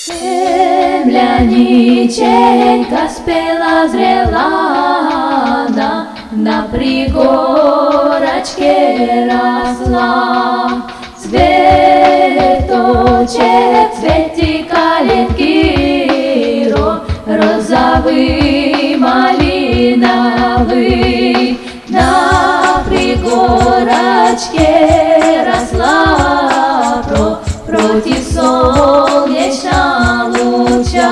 Земляниченька спела, зрела она, на пригорочке росла. Цветочек, цветик калинки, розовый, малиновый, на пригорочке росла против солнечного луча.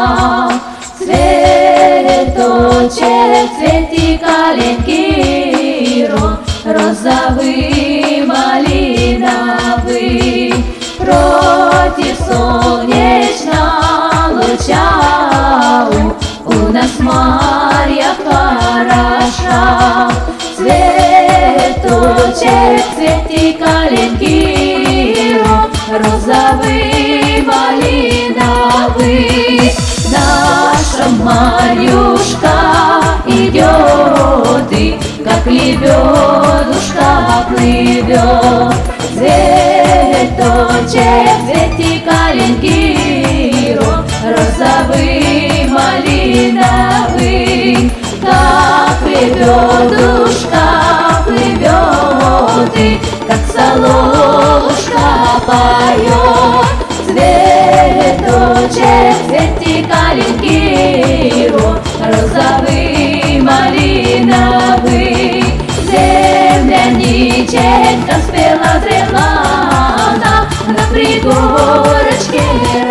Цветочек, цветик калинки, розовый, малиновый, против солнечного луча. У нас Марья хороша. Цветочек, цветик калинки, розовый, малиновый, наша Марьюшка идет, и как лебедушка плывет. Цветочек, цветик калинки, розовый, малиновый, как лебедушка плывет, и как соловушка поет. Цветочек, цветик калинки, розовый, малиновый, земляниченька спела, зрела она, на пригорочке